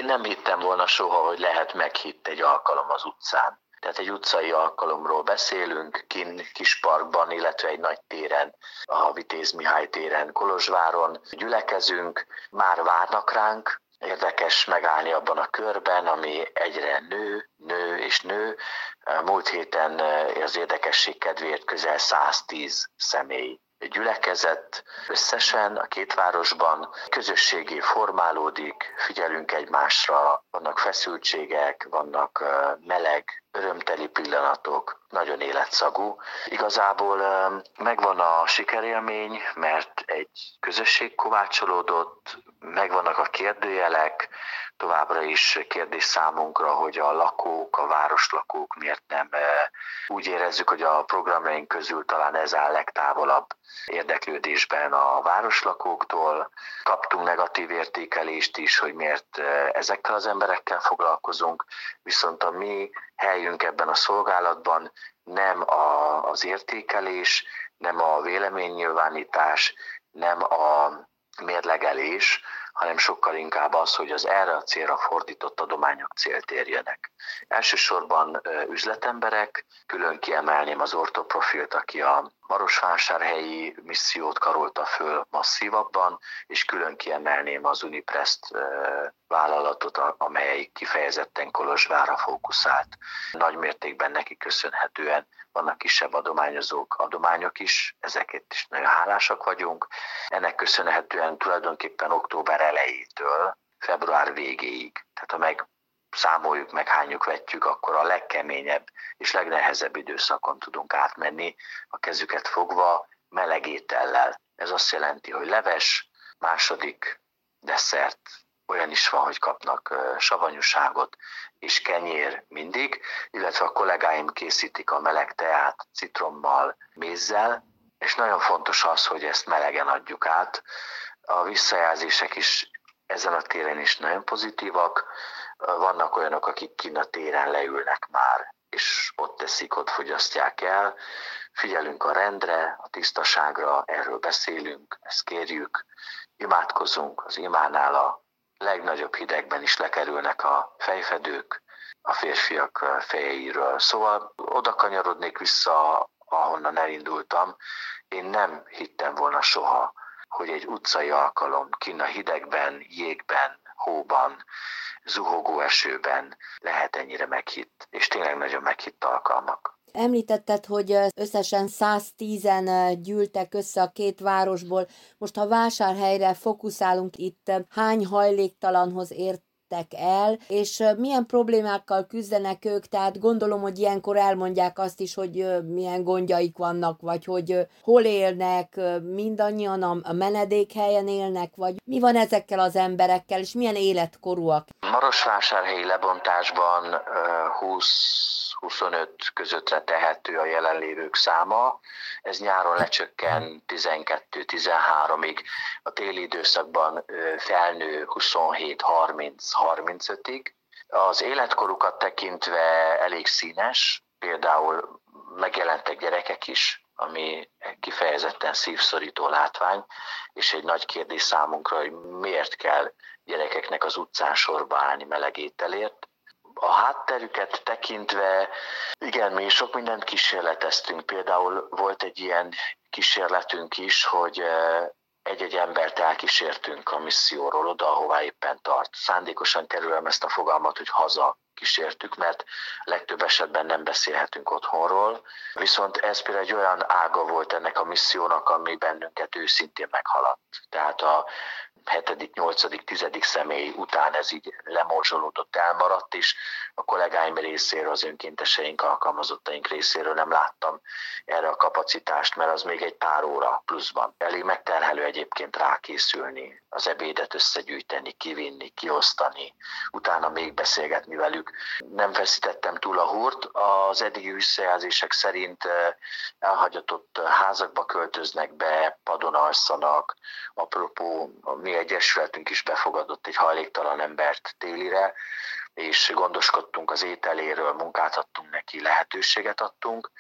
Én nem hittem volna soha, hogy lehet meghitt egy alkalom az utcán. Tehát egy utcai alkalomról beszélünk, Kisparkban, illetve egy nagy téren, a Vitéz Mihály téren, Kolozsváron gyülekezünk, már várnak ránk. Érdekes megállni abban a körben, ami egyre nő és nő. Múlt héten az érdekesség kedvéért közel 110 személy gyülekezett összesen a két városban, közösségé formálódik, figyelünk egymásra, vannak feszültségek, vannak meleg, örömteli pillanatok, nagyon életszagú. Igazából megvan a sikerélmény, mert egy közösség kovácsolódott, megvannak a kérdőjelek, továbbra is kérdés számunkra, hogy a lakók, a városlakók miért nem úgy érezzük, hogy a programjaink közül talán ez áll legtávolabb érdeklődésben a városlakóktól. Kaptunk negatív értékelést is, hogy miért ezekkel az emberekkel foglalkozunk, viszont a mi helyünk ebben a szolgálatban nem az értékelés, nem a véleménynyilvánítás, nem a mérlegelés, hanem sokkal inkább az, hogy az erre a célra fordított adományok célt érjenek. Elsősorban üzletemberek, külön kiemelném az ortoprofilt, aki a marosvásárhelyi missziót karolta föl masszívabban, és külön kiemelném az Uniprest vállalatot, amely kifejezetten Kolozsvárra fókuszált. Nagy mértékben neki köszönhetően vannak kisebb adományok is, ezeket is nagyon hálásak vagyunk. Ennek köszönhetően tulajdonképpen október elejétől február végéig, tehát ha számoljuk, meghányjuk, vetjük, akkor a legkeményebb és legnehezebb időszakon tudunk átmenni, a kezüket fogva, meleg étellel. Ez azt jelenti, hogy leves, második desszert, olyan is van, hogy kapnak savanyúságot és kenyér mindig, illetve a kollégáim készítik a meleg teát citrommal, mézzel, és nagyon fontos az, hogy ezt melegen adjuk át. A visszajelzések is ezen a téren is nagyon pozitívak. Vannak olyanok, akik kinn a téren leülnek már, és ott teszik, ott fogyasztják el. Figyelünk a rendre, a tisztaságra, erről beszélünk, ezt kérjük, imádkozunk, az imánál a legnagyobb hidegben is lekerülnek a fejfedők a férfiak fejeiről. Szóval oda kanyarodnék vissza, ahonnan elindultam. Én nem hittem volna soha, hogy egy utcai alkalom kinn a hidegben, jégben, hóban, zuhogó esőben lehet ennyire meghitt, és tényleg nagyon meghitt alkalmak. Említetted, hogy összesen 110-en gyűltek össze a két városból. Most ha Vásárhelyre fókuszálunk, itt hány hajléktalanhoz értek el, és milyen problémákkal küzdenek ők, tehát gondolom, hogy ilyenkor elmondják azt is, hogy milyen gondjaik vannak, vagy hogy hol élnek, mindannyian a menedékhelyen élnek, vagy mi van ezekkel az emberekkel, és milyen életkorúak. Marosvásárhelyi lebontásban 20-25 közöttre tehető a jelenlévők száma. Ez nyáron lecsökken 12-13-ig, a téli időszakban felnő 27-30-35-ig. Az életkorukat tekintve elég színes, például megjelentek gyerekek is, ami kifejezetten szívszorító látvány, és egy nagy kérdés számunkra, hogy miért kell gyerekeknek az utcán sorba állni meleg ételért. A hátterüket tekintve, igen, mi sok mindent kísérleteztünk. Például volt egy ilyen kísérletünk is, hogy egy-egy embert elkísértünk a misszióról oda, ahová éppen tart. Szándékosan kerülöm ezt a fogalmat, hogy haza kísértük, mert legtöbb esetben nem beszélhetünk otthonról. Viszont ez például egy olyan ága volt ennek a missziónak, ami bennünket őszintén meghaladt. Tehát a 7., 8., 10. személy után ez így lemorzsolódott, elmaradt, és a kollégáim részéről, az önkénteseink, alkalmazottaink részéről nem láttam erre a kapacitást, mert az még egy pár óra pluszban. Elég megterhelő egyébként rákészülni, az ebédet összegyűjteni, kivinni, kiosztani, utána még beszélgetni velük. Nem feszítettem túl a húrt, az eddigi visszajelzések szerint elhagyatott házakba költöznek be, padon alszanak. Apropó, mi egyesületünk is befogadott egy hajléktalan embert télire, és gondoskodtunk az ételéről, munkát adtunk neki, lehetőséget adtunk,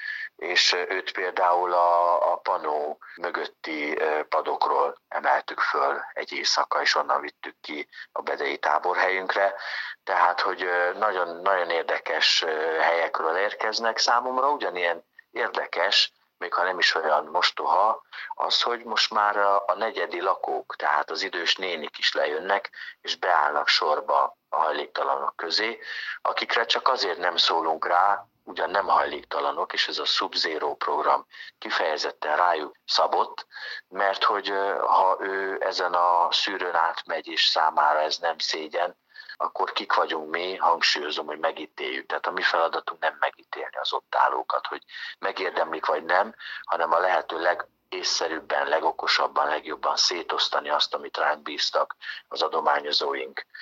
és őt például a Panó mögötti padokról emeltük föl egy éjszaka, és onnan vittük ki a bedei táborhelyünkre. Tehát, hogy nagyon, nagyon érdekes helyekről érkeznek. Számomra ugyanilyen érdekes, még ha nem is olyan mostoha, az, hogy most már a negyedi lakók, tehát az idős nénik is lejönnek, és beállnak sorba a hajléktalanok közé, akikre csak azért nem szólunk rá, ugyan nem hajléktalanok, és ez a Sub-Zero program kifejezetten rájuk szabott, mert hogy ha ő ezen a szűrőn átmegy, és számára ez nem szégyen, akkor kik vagyunk mi, hangsúlyozom, hogy megítéljük. Tehát a mi feladatunk nem megítélni az ott állókat, hogy megérdemlik vagy nem, hanem a lehető legészszerűbben, legokosabban, legjobban szétosztani azt, amit ránk bíztak az adományozóink.